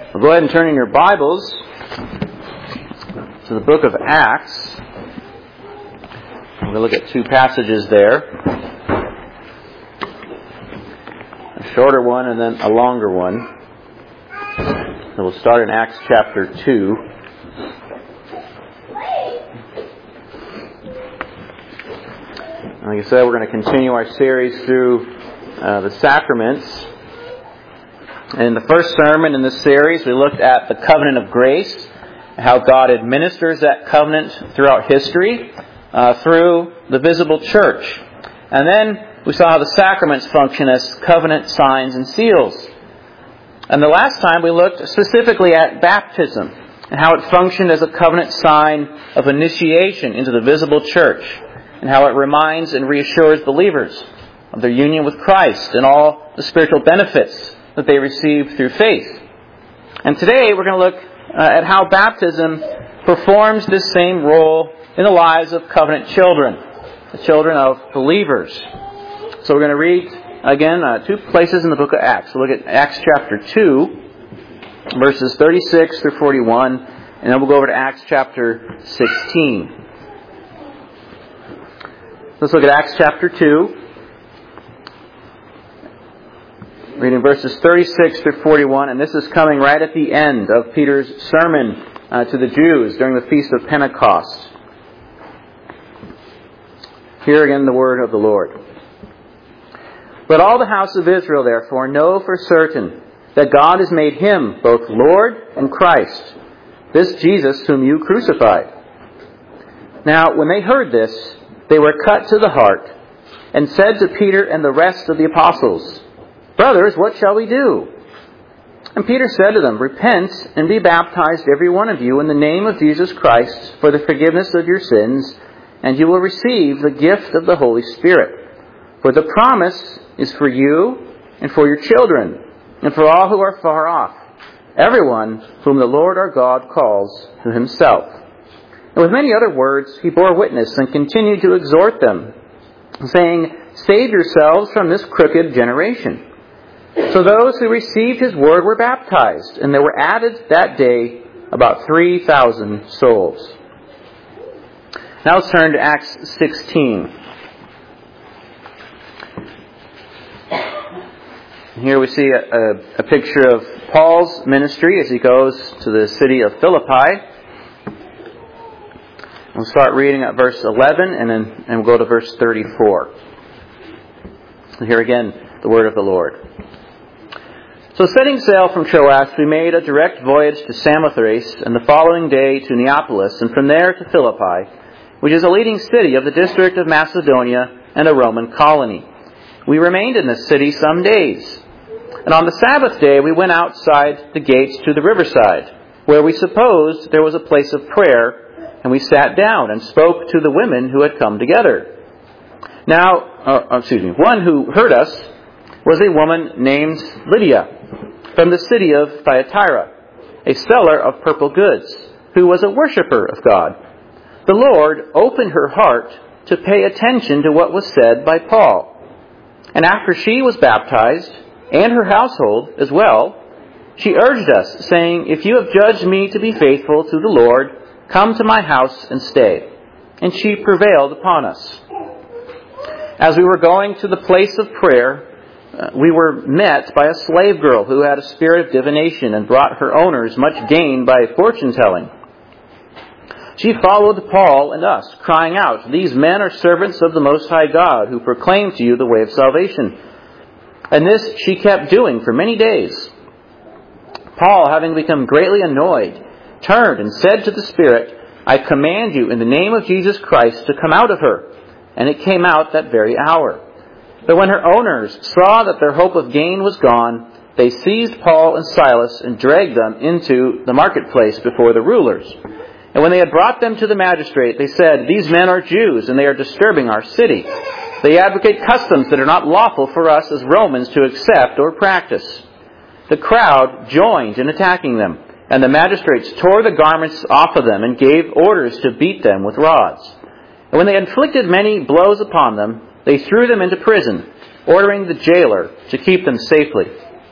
Well, go ahead and turn in your Bibles to the book of Acts. We're going to look at two passages there. A shorter one and then a longer one. So we'll start in Acts chapter 2. Like I said, we're going to continue our series through the sacraments. In the first sermon in this series, we looked at the covenant of grace, how God administers that covenant throughout history through the visible church. And then we saw how the sacraments function as covenant signs and seals. And the last time we looked specifically at baptism and how it functioned as a covenant sign of initiation into the visible church, and how it reminds and reassures believers of their union with Christ and all the spiritual benefits that they receive through faith. And today we're going to look at how baptism performs this same role in the lives of covenant children, the children of believers. So we're going to read again two places in the book of Acts. We'll look at Acts chapter 2, verses 36 through 41, and then we'll go over to Acts chapter 16. Let's look at Acts chapter 2. Reading verses 36 through 41, and this is coming right at the end of Peter's sermon to the Jews during the Feast of Pentecost. Hear again the word of the Lord. Let all the house of Israel, therefore, know for certain that God has made him both Lord and Christ, this Jesus whom you crucified. Now, when they heard this, they were cut to the heart, and said to Peter and the rest of the apostles, Brothers, what shall we do? And Peter said to them, Repent and be baptized every one of you in the name of Jesus Christ for the forgiveness of your sins, and you will receive the gift of the Holy Spirit. For the promise is for you and for your children, and for all who are far off, everyone whom the Lord our God calls to himself. And with many other words he bore witness and continued to exhort them, saying, Save yourselves from this crooked generation. So those who received his word were baptized, and there were added that day about 3,000 souls. Now let's turn to Acts 16. Here we see a picture of Paul's ministry as he goes to the city of Philippi. We'll start reading at verse 11 and we'll go to verse 34. So here again, the word of the Lord. So setting sail from Troas, we made a direct voyage to Samothrace, and the following day to Neapolis, and from there to Philippi, which is a leading city of the district of Macedonia and a Roman colony. We remained in this city some days. And on the Sabbath day we went outside the gates to the riverside, where we supposed there was a place of prayer, and we sat down and spoke to the women who had come together. One who heard us was a woman named Lydia, from the city of Thyatira, a seller of purple goods, who was a worshipper of God. The Lord opened her heart to pay attention to what was said by Paul. And after she was baptized, and her household as well, she urged us, saying, If you have judged me to be faithful to the Lord, come to my house and stay. And she prevailed upon us. As we were going to the place of prayer, we were met by a slave girl who had a spirit of divination and brought her owners much gain by fortune-telling. She followed Paul and us, crying out, These men are servants of the Most High God, who proclaim to you the way of salvation. And this she kept doing for many days. Paul, having become greatly annoyed, turned and said to the Spirit, I command you in the name of Jesus Christ to come out of her. And it came out that very hour. But when her owners saw that their hope of gain was gone, they seized Paul and Silas and dragged them into the marketplace before the rulers. And when they had brought them to the magistrate, they said, These men are Jews, and they are disturbing our city. They advocate customs that are not lawful for us as Romans to accept or practice. The crowd joined in attacking them, and the magistrates tore the garments off of them and gave orders to beat them with rods. And when they inflicted many blows upon them, they threw them into prison, ordering the jailer to keep them safely.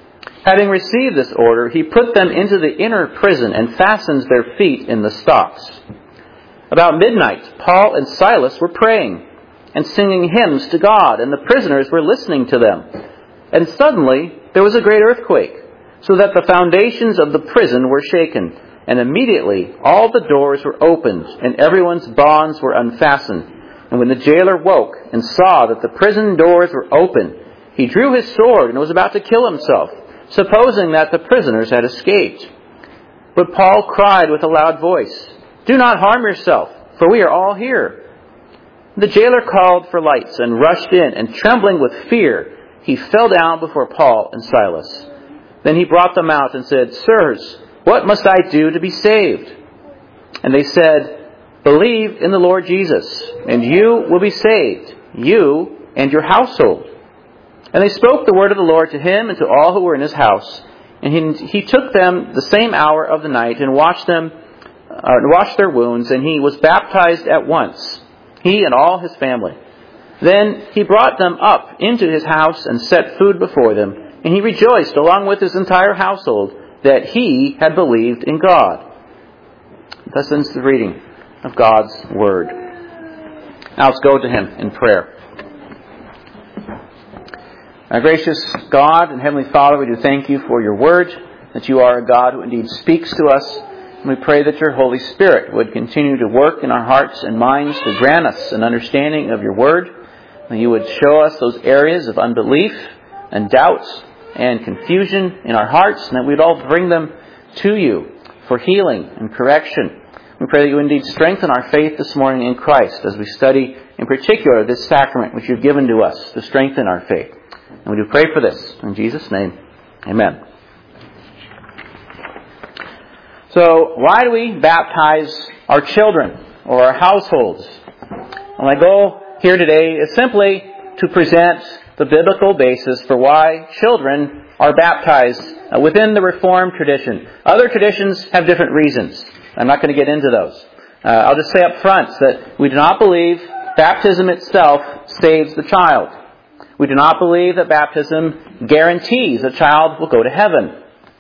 Having received this order, he put them into the inner prison and fastened their feet in the stocks. About midnight, Paul and Silas were praying and singing hymns to God, and the prisoners were listening to them. And suddenly there was a great earthquake, so that the foundations of the prison were shaken. And immediately all the doors were opened, and everyone's bonds were unfastened. And when the jailer woke and saw that the prison doors were open, he drew his sword and was about to kill himself, supposing that the prisoners had escaped. But Paul cried with a loud voice, "Do not harm yourself, for we are all here." The jailer called for lights and rushed in, and trembling with fear, he fell down before Paul and Silas. Then he brought them out and said, "Sirs, what must I do to be saved?" And they said, "Believe in the Lord Jesus, and you will be saved, you and your household." And they spoke the word of the Lord to him and to all who were in his house. And he took them the same hour of the night and washed their wounds, and he was baptized at once, he and all his family. Then he brought them up into his house and set food before them, and he rejoiced along with his entire household that he had believed in God. Thus ends the reading of God's Word. Now let's go to Him in prayer. Our gracious God and Heavenly Father, we do thank you for your Word, that you are a God who indeed speaks to us. And we pray that your Holy Spirit would continue to work in our hearts and minds to grant us an understanding of your Word. That you would show us those areas of unbelief and doubts and confusion in our hearts, and that we'd all bring them to you for healing and correction. We pray that you indeed strengthen our faith this morning in Christ as we study in particular this sacrament which you've given to us to strengthen our faith. And we do pray for this. In Jesus' name, amen. So, why do we baptize our children or our households? Well, my goal here today is simply to present the biblical basis for why children are baptized within the Reformed tradition. Other traditions have different reasons. I'm not going to get into those. I'll just say up front that we do not believe baptism itself saves the child. We do not believe that baptism guarantees a child will go to heaven.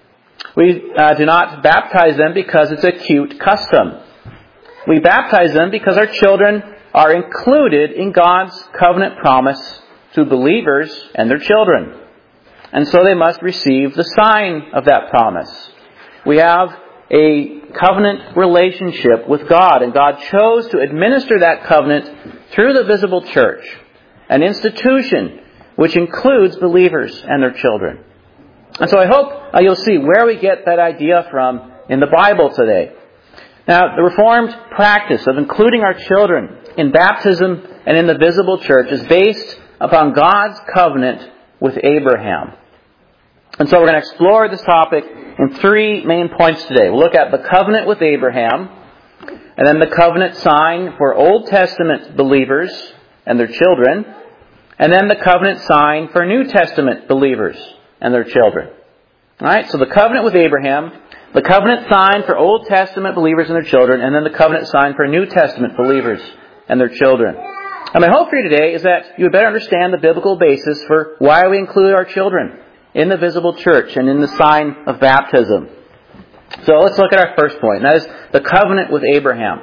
We do not baptize them because it's a cute custom. We baptize them because our children are included in God's covenant promise to believers and their children. And so they must receive the sign of that promise. We have a covenant relationship with God, and God chose to administer that covenant through the visible church, an institution which includes believers and their children. And so I hope you'll see where we get that idea from in the Bible today. Now, the Reformed practice of including our children in baptism and in the visible church is based upon God's covenant with Abraham. And so we're going to explore this topic in three main points today. We'll look at the covenant with Abraham, and then the covenant sign for Old Testament believers and their children, and then the covenant sign for New Testament believers and their children. All right, so the covenant with Abraham, the covenant sign for Old Testament believers and their children, and then the covenant sign for New Testament believers and their children. And my hope for you today is that you would better understand the biblical basis for why we include our children in the visible church and in the sign of baptism. So let's look at our first point, and that is the covenant with Abraham.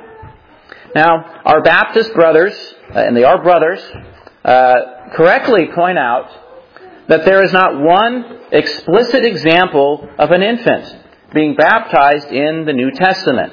Now, our Baptist brothers, and they are brothers, correctly point out that there is not one explicit example of an infant being baptized in the New Testament.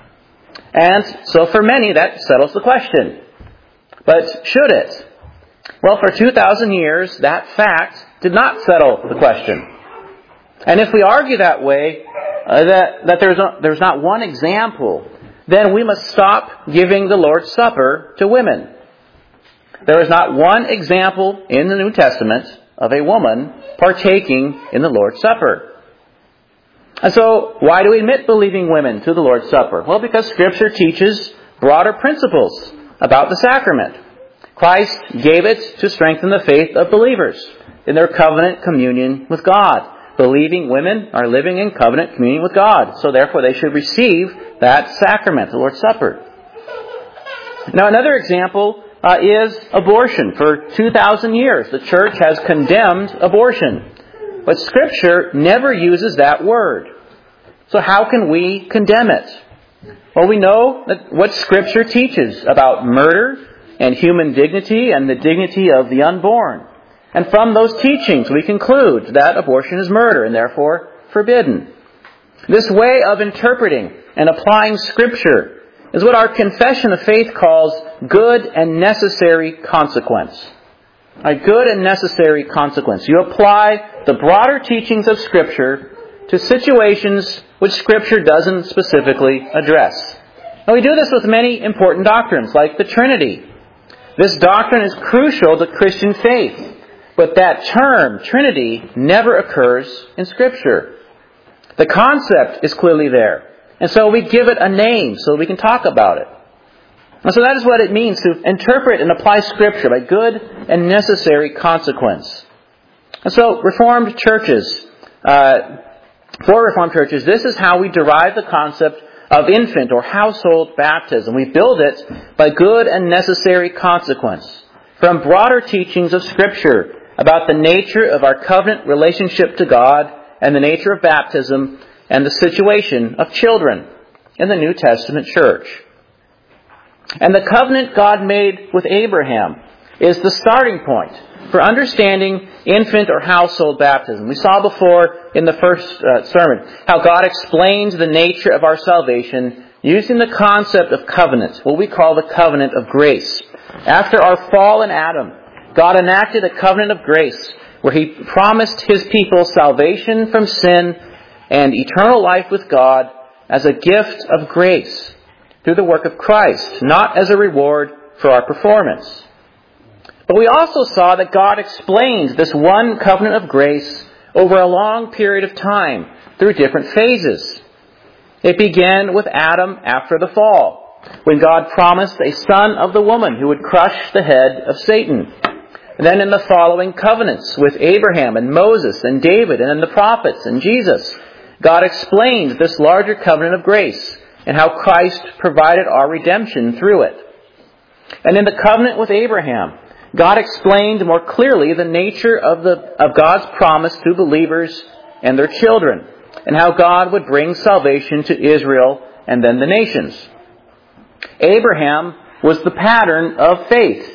And so for many, that settles the question. But should it? Well, for 2,000 years, that fact did not settle the question. And if we argue that way, that there's not one example, then we must stop giving the Lord's Supper to women. There is not one example in the New Testament of a woman partaking in the Lord's Supper. And so, why do we admit believing women to the Lord's Supper? Well, because Scripture teaches broader principles about the sacrament. Christ gave it to strengthen the faith of believers in their covenant communion with God. Believing women are living in covenant communion with God, so therefore they should receive that sacrament, the Lord's Supper. Now, another example is abortion. For 2,000 years, the church has condemned abortion. But Scripture never uses that word. So how can we condemn it? Well, we know that what Scripture teaches about murder and human dignity and the dignity of the unborn. And from those teachings we conclude that abortion is murder and therefore forbidden. This way of interpreting and applying Scripture is what our confession of faith calls good and necessary consequence. A good and necessary consequence. You apply the broader teachings of Scripture to situations which Scripture doesn't specifically address. And we do this with many important doctrines, like the Trinity. This doctrine is crucial to Christian faith, but that term, Trinity, never occurs in Scripture. The concept is clearly there, and so we give it a name so we can talk about it. And so that is what it means to interpret and apply Scripture by good and necessary consequence. And so Reformed churches, for Reformed churches, this is how we derive the concept of infant or household baptism. We build it by good and necessary consequence from broader teachings of Scripture about the nature of our covenant relationship to God and the nature of baptism and the situation of children in the New Testament church. And the covenant God made with Abraham is the starting point for understanding infant or household baptism. We saw before in the first sermon how God explains the nature of our salvation using the concept of covenant, what we call the covenant of grace. After our fall in Adam, God enacted a covenant of grace where He promised His people salvation from sin and eternal life with God as a gift of grace through the work of Christ, not as a reward for our performance. But we also saw that God explains this one covenant of grace over a long period of time through different phases. It began with Adam after the fall, when God promised a son of the woman who would crush the head of Satan. And then in the following covenants with Abraham and Moses and David and then the prophets and Jesus, God explained this larger covenant of grace and how Christ provided our redemption through it. And in the covenant with Abraham, God explained more clearly the nature of God's promise to believers and their children, and how God would bring salvation to Israel and then the nations. Abraham was the pattern of faith.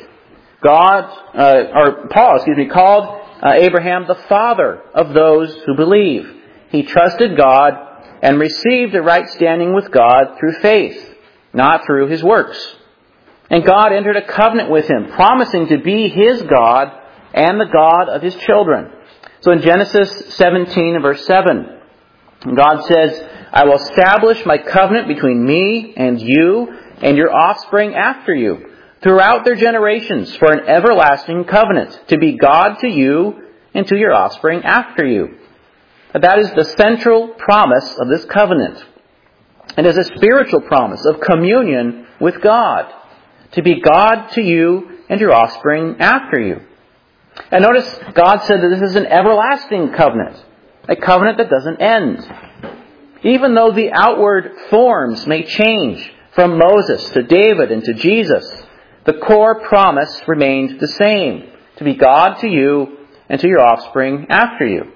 Paul called Abraham the father of those who believe. He trusted God and received a right standing with God through faith, not through his works. And God entered a covenant with him, promising to be his God and the God of his children. So in Genesis 17 and verse 7, God says, I will establish my covenant between me and you and your offspring after you, throughout their generations, for an everlasting covenant, to be God to you and to your offspring after you. That is the central promise of this covenant. It is a spiritual promise of communion with God, to be God to you and your offspring after you. And notice God said that this is an everlasting covenant, a covenant that doesn't end. Even though the outward forms may change from Moses to David and to Jesus, the core promise remained the same, to be God to you and to your offspring after you.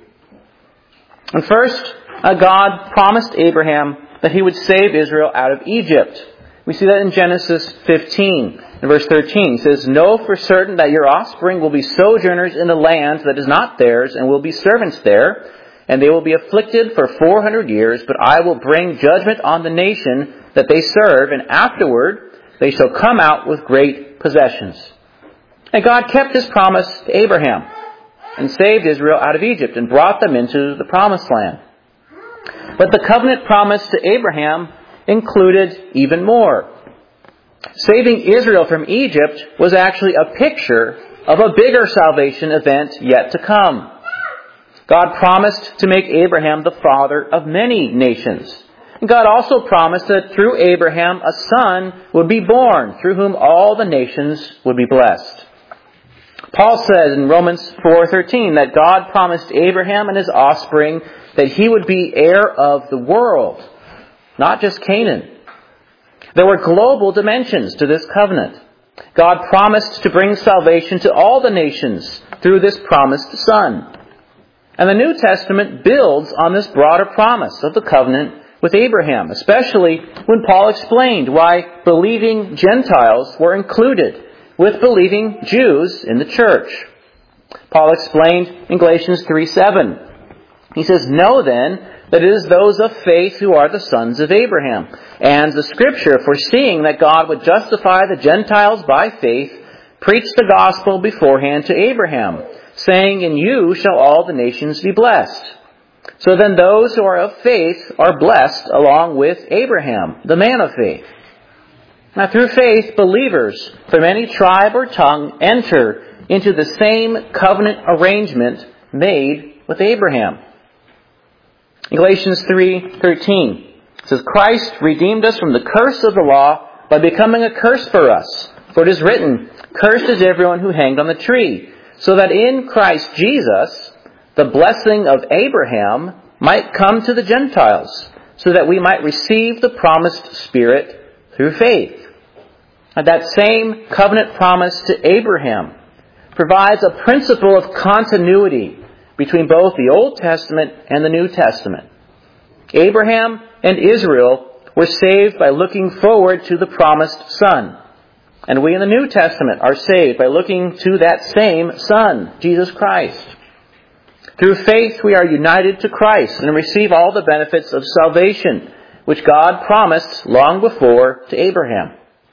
And first, God promised Abraham that he would save Israel out of Egypt. We see that in Genesis 15, in verse 13. It says, know for certain that your offspring will be sojourners in a land that is not theirs, and will be servants there, and they will be afflicted for 400 years, but I will bring judgment on the nation that they serve, and afterward they shall come out with great possessions. And God kept His promise to Abraham, and saved Israel out of Egypt, and brought them into the promised land. But the covenant promise to Abraham included even more. Saving Israel from Egypt was actually a picture of a bigger salvation event yet to come. God promised to make Abraham the father of many nations. And God also promised that through Abraham a son would be born, through whom all the nations would be blessed. Paul says in Romans 4:13 that God promised Abraham and his offspring that he would be heir of the world, not just Canaan. There were global dimensions to this covenant. God promised to bring salvation to all the nations through this promised son. And the New Testament builds on this broader promise of the covenant with Abraham, especially when Paul explained why believing Gentiles were included with believing Jews in the church. Paul explained in Galatians 3:7. He says, "Know then that it is those of faith who are the sons of Abraham. And the Scripture, foreseeing that God would justify the Gentiles by faith, preached the gospel beforehand to Abraham, saying, 'In you shall all the nations be blessed.' So then those who are of faith are blessed along with Abraham, the man of faith." Now through faith, believers from any tribe or tongue enter into the same covenant arrangement made with Abraham. In Galatians 3:13, it says, "Christ redeemed us from the curse of the law by becoming a curse for us. For it is written, 'Cursed is everyone who hanged on the tree,' so that in Christ Jesus the blessing of Abraham might come to the Gentiles, so that we might receive the promised Spirit through faith." And that same covenant promise to Abraham provides a principle of continuity between both the Old Testament and the New Testament. Abraham and Israel were saved by looking forward to the promised Son. And we in the New Testament are saved by looking to that same Son, Jesus Christ. Through faith we are united to Christ and receive all the benefits of salvation, which God promised long before to Abraham.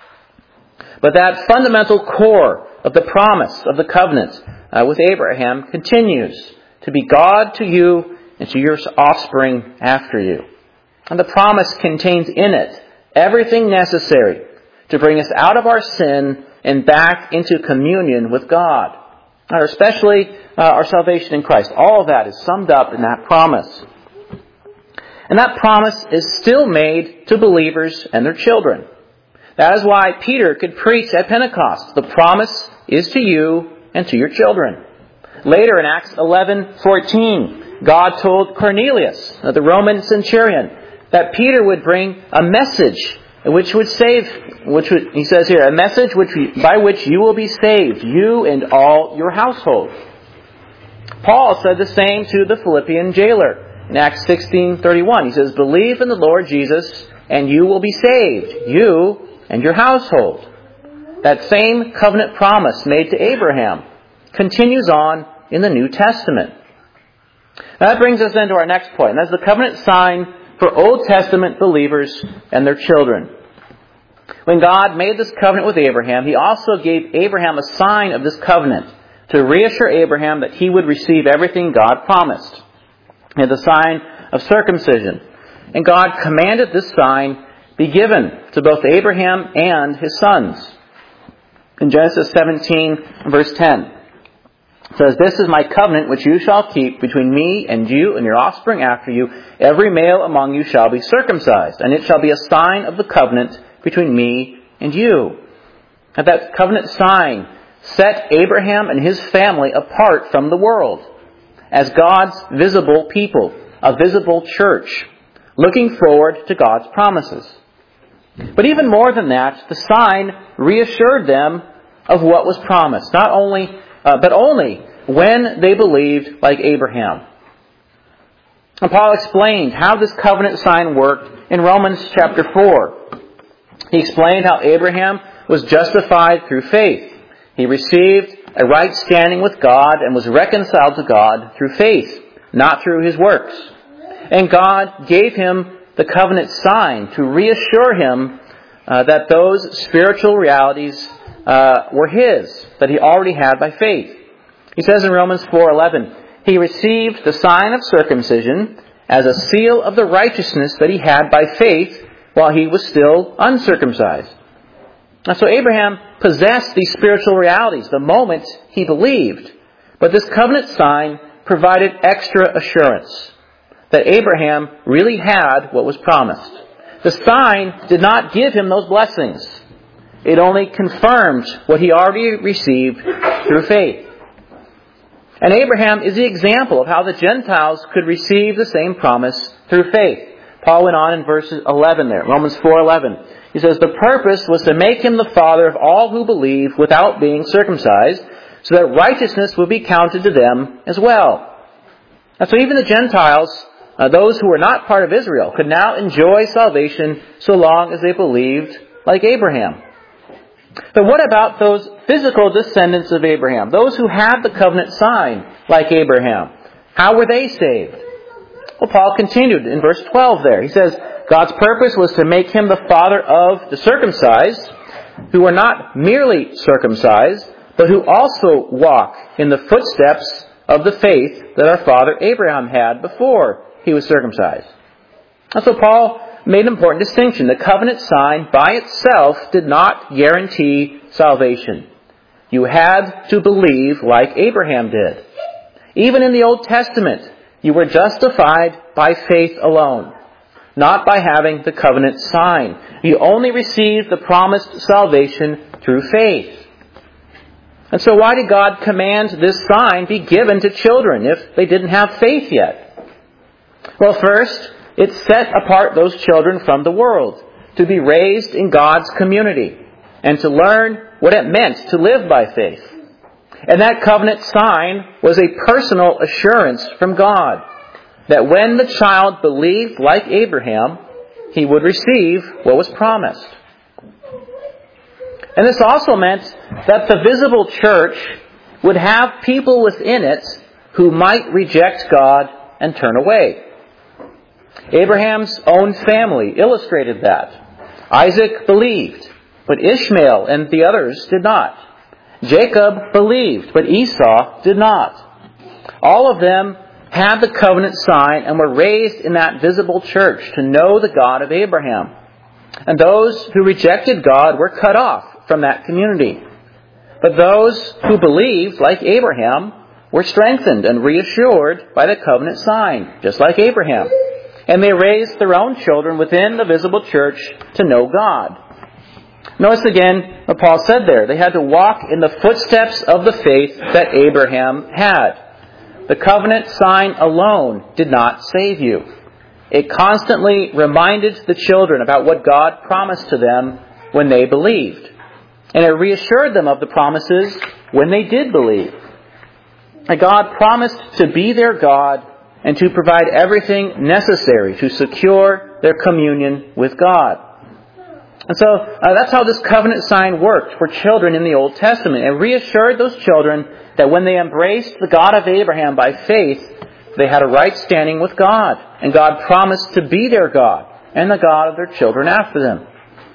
But that fundamental core of the promise of the covenant with Abraham continues to be God to you and to your offspring after you. And the promise contains in it everything necessary to bring us out of our sin and back into communion with God. Especially our salvation in Christ. All of that is summed up in that promise. And that promise is still made to believers and their children. That is why Peter could preach at Pentecost. The promise is to you and to your children. Later in Acts 11:14, God told Cornelius, the Roman centurion, that Peter would bring a message which would save, he says here, a message by which you will be saved, you and all your household. Paul said the same to the Philippian jailer in Acts 16:31. He says, "Believe in the Lord Jesus and you will be saved, you and your household." That same covenant promise made to Abraham continues on in the New Testament. Now that brings us then to our next point. And that's the covenant sign for Old Testament believers and their children. When God made this covenant with Abraham, He also gave Abraham a sign of this covenant to reassure Abraham that he would receive everything God promised. And the sign of circumcision. And God commanded this sign be given to both Abraham and his sons. In Genesis 17, verse 10, it says, "This is my covenant which you shall keep between me and you and your offspring after you. Every male among you shall be circumcised, and it shall be a sign of the covenant between me and you." And that covenant sign set Abraham and his family apart from the world as God's visible people, a visible church, looking forward to God's promises. But even more than that, the sign reassured them of what was promised, but only when they believed like Abraham. And Paul explained how this covenant sign worked in Romans chapter 4. He explained how Abraham was justified through faith. He received a right standing with God and was reconciled to God through faith, not through his works. And God gave him the covenant sign to reassure him that those spiritual realities were his, that he already had by faith. He says in Romans 4:11, "He received the sign of circumcision as a seal of the righteousness that he had by faith while he was still uncircumcised." And so Abraham possessed these spiritual realities the moment he believed. But this covenant sign provided extra assurance that Abraham really had what was promised. The sign did not give him those blessings. It only confirmed what he already received through faith. And Abraham is the example of how the Gentiles could receive the same promise through faith. Paul went on in verse 11 there, Romans 4:11. He says, "The purpose was to make him the father of all who believe without being circumcised, so that righteousness would be counted to them as well." And so even the Gentiles, those who were not part of Israel, could now enjoy salvation so long as they believed like Abraham. But what about those physical descendants of Abraham, those who had the covenant sign like Abraham? How were they saved? Well, Paul continued in verse 12 there. He says, God's purpose was to make him the father of the circumcised, who were not merely circumcised, but who also walk in the footsteps of the faith that our father Abraham had before he was circumcised. And so Paul made an important distinction. The covenant sign by itself did not guarantee salvation. You had to believe like Abraham did. Even in the Old Testament, you were justified by faith alone, not by having the covenant sign. You only received the promised salvation through faith. And so why did God command this sign be given to children if they didn't have faith yet? Well, first, it set apart those children from the world to be raised in God's community and to learn what it meant to live by faith. And that covenant sign was a personal assurance from God that when the child believed like Abraham, he would receive what was promised. And this also meant that the visible church would have people within it who might reject God and turn away. Abraham's own family illustrated that. Isaac believed, but Ishmael and the others did not. Jacob believed, but Esau did not. All of them had the covenant sign and were raised in that visible church to know the God of Abraham. And those who rejected God were cut off from that community. But those who believed, like Abraham, were strengthened and reassured by the covenant sign, just like Abraham. And they raised their own children within the visible church to know God. Notice again what Paul said there. They had to walk in the footsteps of the faith that Abraham had. The covenant sign alone did not save you. It constantly reminded the children about what God promised to them when they believed. And it reassured them of the promises when they did believe. And God promised to be their God and to provide everything necessary to secure their communion with God. And so that's how this covenant sign worked for children in the Old Testament. It reassured those children that when they embraced the God of Abraham by faith, they had a right standing with God. And God promised to be their God and the God of their children after them.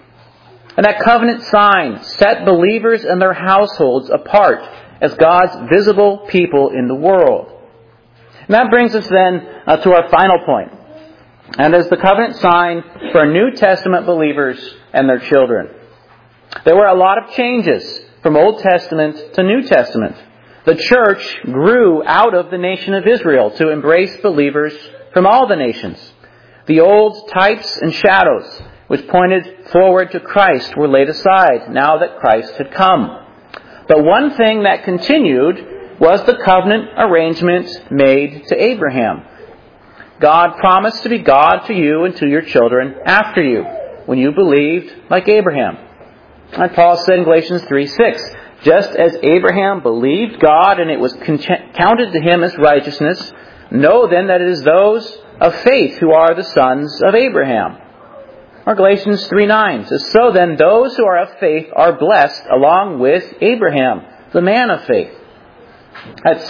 And that covenant sign set believers and their households apart as God's visible people in the world. And that brings us then to our final point. And as the covenant sign for New Testament believers and their children. There were a lot of changes from Old Testament to New Testament. The church grew out of the nation of Israel to embrace believers from all the nations. The old types and shadows which pointed forward to Christ were laid aside now that Christ had come. But one thing that continued was the covenant arrangement made to Abraham. God promised to be God to you and to your children after you when you believed like Abraham. And Paul said in Galatians 3:6, just as Abraham believed God and it was counted to him as righteousness, know then that it is those of faith who are the sons of Abraham. Or Galatians 3:9 says, so then those who are of faith are blessed along with Abraham, the man of faith. That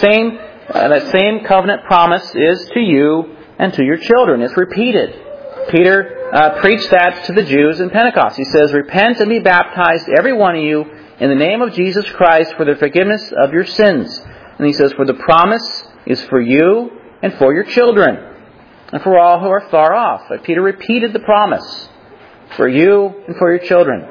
same covenant promise is to you and to your children. It's repeated. Peter preached that to the Jews in Pentecost. He says, repent and be baptized, every one of you, in the name of Jesus Christ for the forgiveness of your sins. And he says, for the promise is for you and for your children, and for all who are far off. But Peter repeated the promise for you and for your children.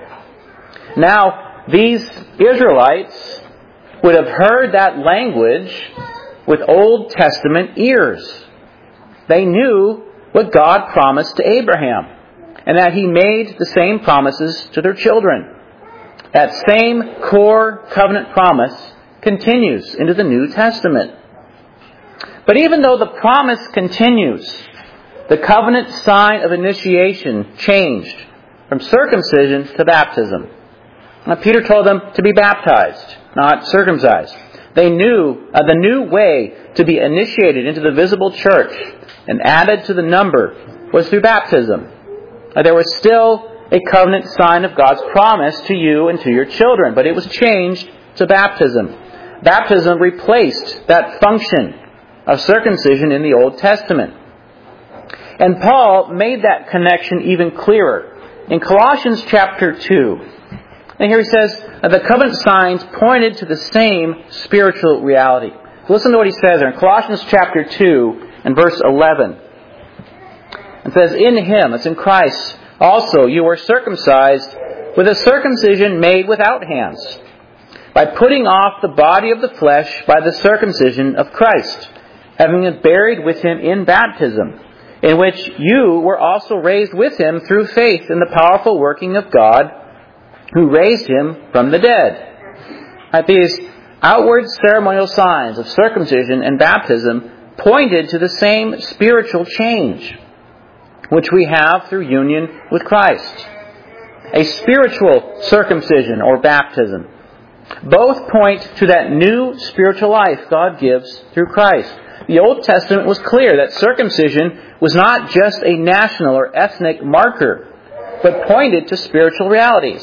Now, these Israelites would have heard that language with Old Testament ears. They knew what God promised to Abraham, and that He made the same promises to their children. That same core covenant promise continues into the New Testament. But even though the promise continues, the covenant sign of initiation changed from circumcision to baptism. Now, Peter told them to be baptized, not circumcised. They knew the new way to be initiated into the visible church and added to the number was through baptism. There was still a covenant sign of God's promise to you and to your children, but it was changed to baptism. Baptism replaced that function of circumcision in the Old Testament. And Paul made that connection even clearer in Colossians chapter 2. And here he says, the covenant signs pointed to the same spiritual reality. So listen to what he says there in Colossians chapter 2 and verse 11. It says, in Him, it's in Christ, also you were circumcised with a circumcision made without hands, by putting off the body of the flesh by the circumcision of Christ, having been buried with Him in baptism, in which you were also raised with Him through faith in the powerful working of God, who raised Him from the dead. These outward ceremonial signs of circumcision and baptism pointed to the same spiritual change which we have through union with Christ. A spiritual circumcision or baptism. Both point to that new spiritual life God gives through Christ. The Old Testament was clear that circumcision was not just a national or ethnic marker, but pointed to spiritual realities.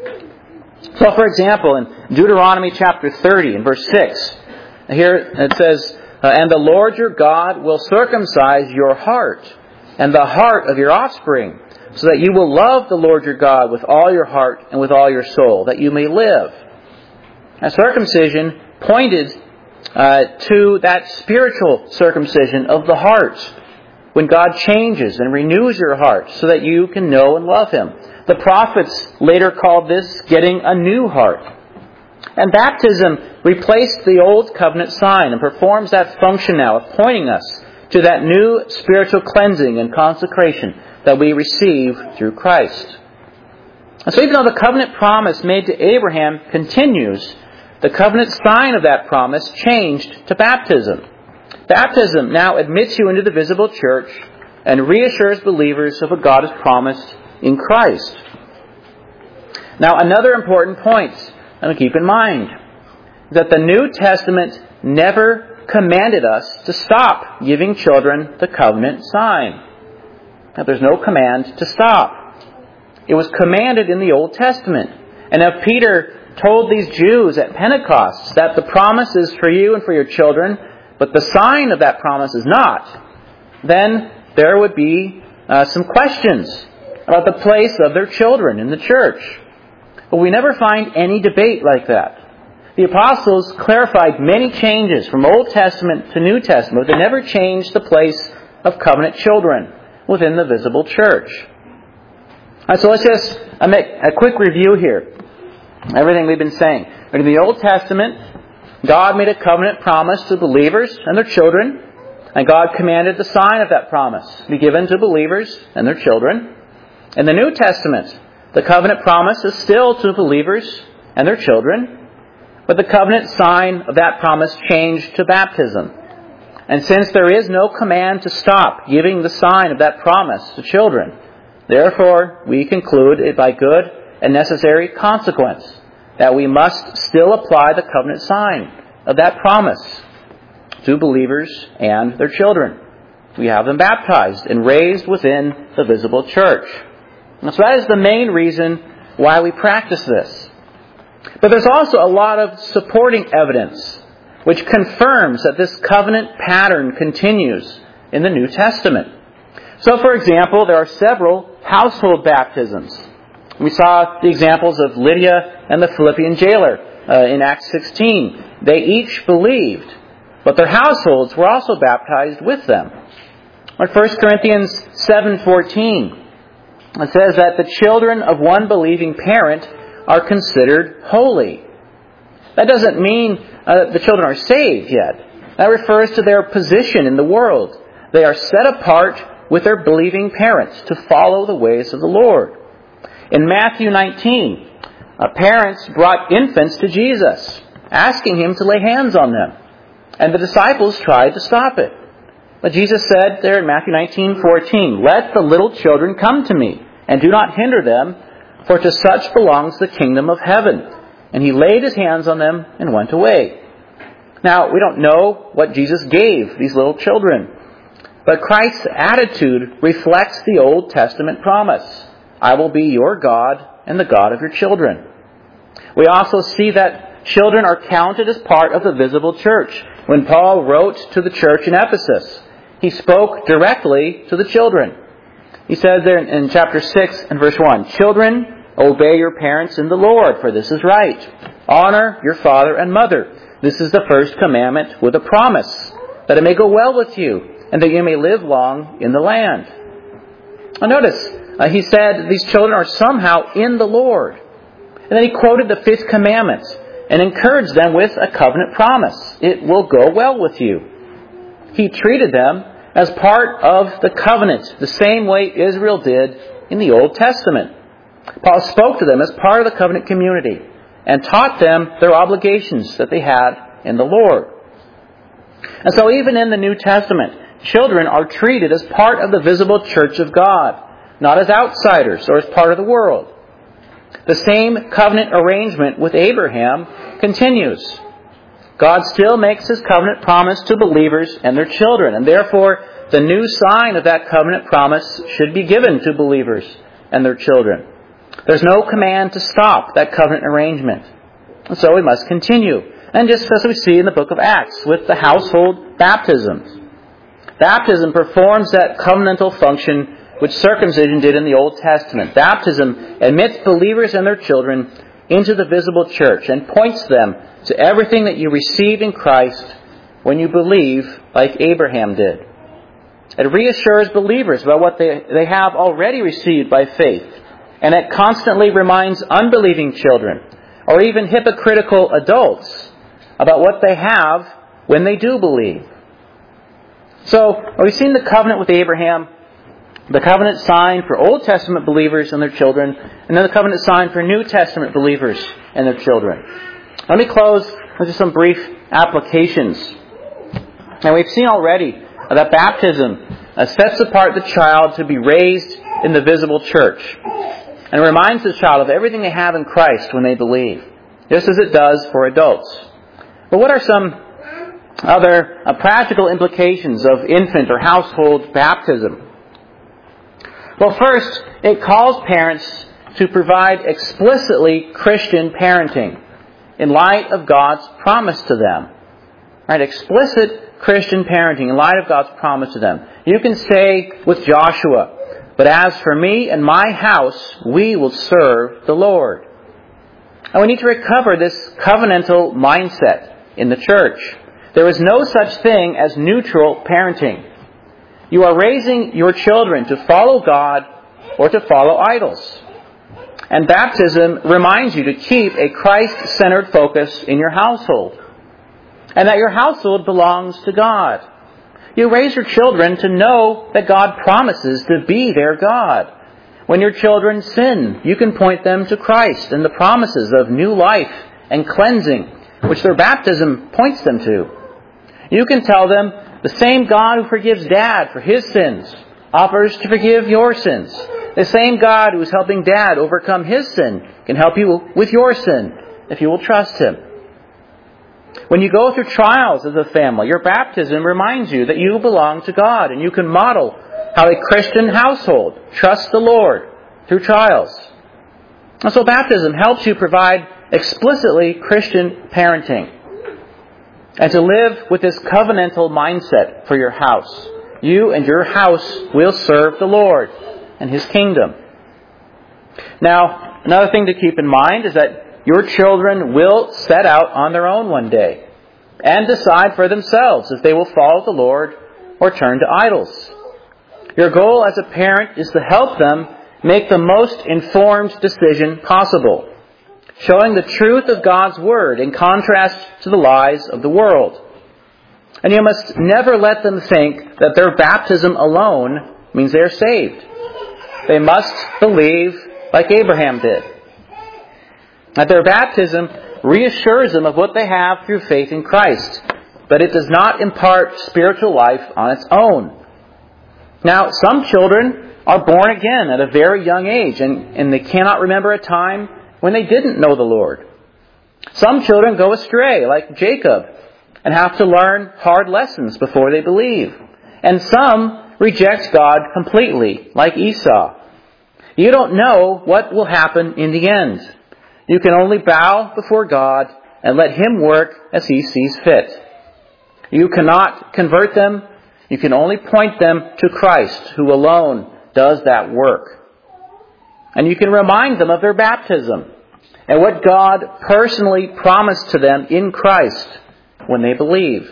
So, for example, in Deuteronomy chapter 30 and verse 6, here it says, and the Lord your God will circumcise your heart and the heart of your offspring, so that you will love the Lord your God with all your heart and with all your soul, that you may live. Now, circumcision pointed to that spiritual circumcision of the heart, when God changes and renews your heart so that you can know and love Him. The prophets later called this getting a new heart. And baptism replaced the old covenant sign and performs that function now of pointing us to that new spiritual cleansing and consecration that we receive through Christ. And so even though the covenant promise made to Abraham continues, the covenant sign of that promise changed to baptism. Baptism now admits you into the visible church and reassures believers of what God has promised in Christ. Now, another important point to keep in mind is that the New Testament never commanded us to stop giving children the covenant sign. Now, there's no command to stop. It was commanded in the Old Testament. And if Peter told these Jews at Pentecost that the promise is for you and for your children, but the sign of that promise is not, then there would be some questions about the place of their children in the church. But we never find any debate like that. The apostles clarified many changes from Old Testament to New Testament, but they never changed the place of covenant children within the visible church. So let's just make a quick review here. Everything we've been saying. In the Old Testament, God made a covenant promise to believers and their children, and God commanded the sign of that promise to be given to believers and their children. In the New Testament, the covenant promise is still to believers and their children, but the covenant sign of that promise changed to baptism. And since there is no command to stop giving the sign of that promise to children, therefore we conclude it by good and necessary consequence that we must still apply the covenant sign of that promise to believers and their children. We have them baptized and raised within the visible church. And so that is the main reason why we practice this. But there's also a lot of supporting evidence which confirms that this covenant pattern continues in the New Testament. So, for example, there are several household baptisms. We saw the examples of Lydia and the Philippian jailer in Acts 16. They each believed, but their households were also baptized with them. In 1 Corinthians 7:14, it says that the children of one believing parent are considered holy. That doesn't mean the children are saved yet. That refers to their position in the world. They are set apart with their believing parents to follow the ways of the Lord. In Matthew 19, parents brought infants to Jesus, asking Him to lay hands on them. And the disciples tried to stop it. But Jesus said there in Matthew 19:14, "Let the little children come to me, and do not hinder them, for to such belongs the kingdom of heaven." And He laid His hands on them and went away. Now, we don't know what Jesus gave these little children, but Christ's attitude reflects the Old Testament promise. I will be your God and the God of your children. We also see that children are counted as part of the visible church. When Paul wrote to the church in Ephesus, he spoke directly to the children. He says there in chapter 6 and verse 1, "Children, obey your parents in the Lord, for this is right. Honor your father and mother. This is the first commandment with a promise, that it may go well with you, and that you may live long in the land." Now notice, he said these children are somehow in the Lord. And then he quoted the fifth commandment and encouraged them with a covenant promise. It will go well with you. He treated them as part of the covenant, the same way Israel did in the Old Testament. Paul spoke to them as part of the covenant community and taught them their obligations that they had in the Lord. And so even in the New Testament, children are treated as part of the visible church of God, not as outsiders or as part of the world. The same covenant arrangement with Abraham continues. God still makes His covenant promise to believers and their children, and therefore the new sign of that covenant promise should be given to believers and their children. There's no command to stop that covenant arrangement. And so we must continue. And just as we see in the book of Acts with the household baptisms. Baptism performs that covenantal function which circumcision did in the Old Testament. Baptism admits believers and their children into the visible church and points them to everything that you received in Christ when you believe like Abraham did. It reassures believers about what they have already received by faith, and it constantly reminds unbelieving children or even hypocritical adults about what they have when they do believe. So, we've seen the covenant with Abraham, the covenant sign for Old Testament believers and their children, and then the covenant sign for New Testament believers and their children. Let me close with just some brief applications. Now, we've seen already that baptism sets apart the child to be raised in the visible church, and reminds the child of everything they have in Christ when they believe, just as it does for adults. But what are some other practical implications of infant or household baptism? Well, first, it calls parents to provide explicitly Christian parenting in light of God's promise to them. Right? Explicit Christian parenting in light of God's promise to them. You can say with Joshua, "But as for me and my house, we will serve the Lord." And we need to recover this covenantal mindset in the church. There is no such thing as neutral parenting. You are raising your children to follow God or to follow idols. And baptism reminds you to keep a Christ-centered focus in your household, and that your household belongs to God. You raise your children to know that God promises to be their God. When your children sin, you can point them to Christ and the promises of new life and cleansing, which their baptism points them to. You can tell them the same God who forgives Dad for his sins offers to forgive your sins. The same God who is helping Dad overcome his sin can help you with your sin if you will trust Him. When you go through trials as a family, your baptism reminds you that you belong to God, and you can model how a Christian household trusts the Lord through trials. And so baptism helps you provide explicitly Christian parenting, and to live with this covenantal mindset for your house. You and your house will serve the Lord and His kingdom. Now, another thing to keep in mind is that your children will set out on their own one day and decide for themselves if they will follow the Lord or turn to idols. Your goal as a parent is to help them make the most informed decision possible, showing the truth of God's Word in contrast to the lies of the world. And you must never let them think that their baptism alone means they are saved. They must believe like Abraham did. That their baptism reassures them of what they have through faith in Christ, but it does not impart spiritual life on its own. Now, some children are born again at a very young age, and they cannot remember a time when they didn't know the Lord. Some children go astray, like Jacob, and have to learn hard lessons before they believe. And some reject God completely, like Esau. You don't know what will happen in the end. You can only bow before God and let Him work as He sees fit. You cannot convert them. You can only point them to Christ, who alone does that work. And you can remind them of their baptism and what God personally promised to them in Christ when they believe.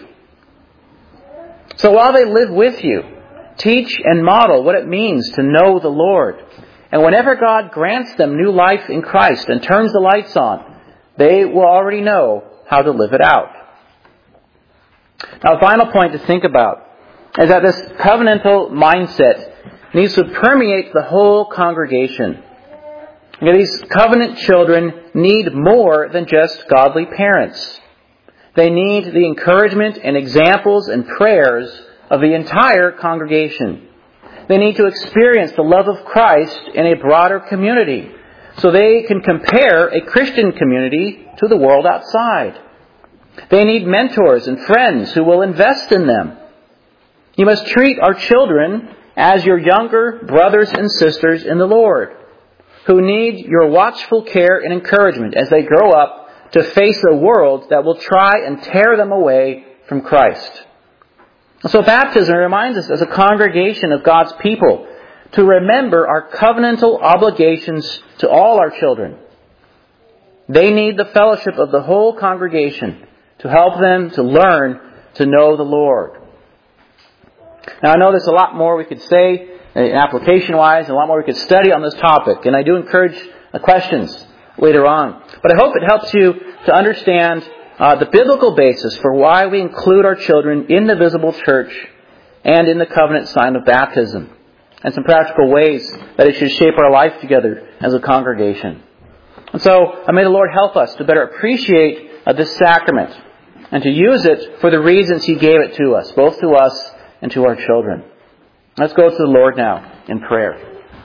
So while they live with you, teach and model what it means to know the Lord. And whenever God grants them new life in Christ and turns the lights on, they will already know how to live it out. Now, a final point to think about is that this covenantal mindset needs to permeate the whole congregation. These covenant children need more than just godly parents. They need the encouragement and examples and prayers of the entire congregation. They need to experience the love of Christ in a broader community so they can compare a Christian community to the world outside. They need mentors and friends who will invest in them. You must treat our children as your younger brothers and sisters in the Lord, who need your watchful care and encouragement as they grow up to face a world that will try and tear them away from Christ. So baptism reminds us as a congregation of God's people to remember our covenantal obligations to all our children. They need the fellowship of the whole congregation to help them to learn to know the Lord. Now, I know there's a lot more we could say application-wise and a lot more we could study on this topic, and I do encourage questions later on. But I hope it helps you to understand the biblical basis for why we include our children in the visible church and in the covenant sign of baptism, and some practical ways that it should shape our life together as a congregation. And so, may the Lord help us to better appreciate this sacrament and to use it for the reasons He gave it to us, both to us and to our children. Let's go to the Lord now in prayer.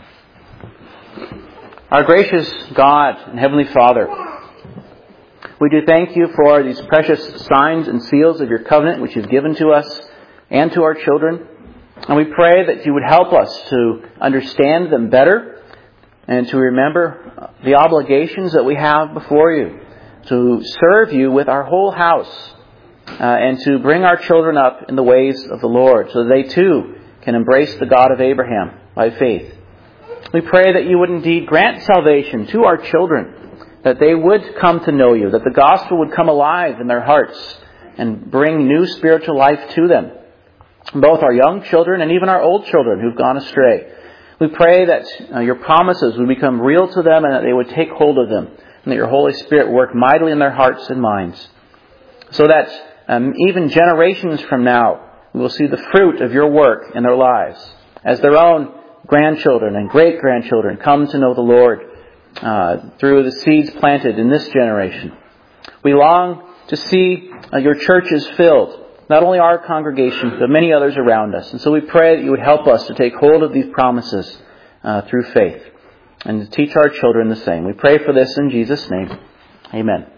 Our gracious God and Heavenly Father, we do thank You for these precious signs and seals of Your covenant which You've given to us and to our children. And we pray that You would help us to understand them better and to remember the obligations that we have before You, to serve You with our whole house, and to bring our children up in the ways of the Lord so that they too can embrace the God of Abraham by faith. We pray that You would indeed grant salvation to our children, that they would come to know You, that the gospel would come alive in their hearts and bring new spiritual life to them, both our young children and even our old children who've gone astray. We pray that Your promises would become real to them and that they would take hold of them, and that Your Holy Spirit work mightily in their hearts and minds, so that even generations from now we will see the fruit of Your work in their lives as their own grandchildren and great-grandchildren come to know the Lord through the seeds planted in this generation. We long to see Your churches filled, not only our congregation, but many others around us. And so we pray that You would help us to take hold of these promises through faith and to teach our children the same. We pray for this in Jesus' name. Amen.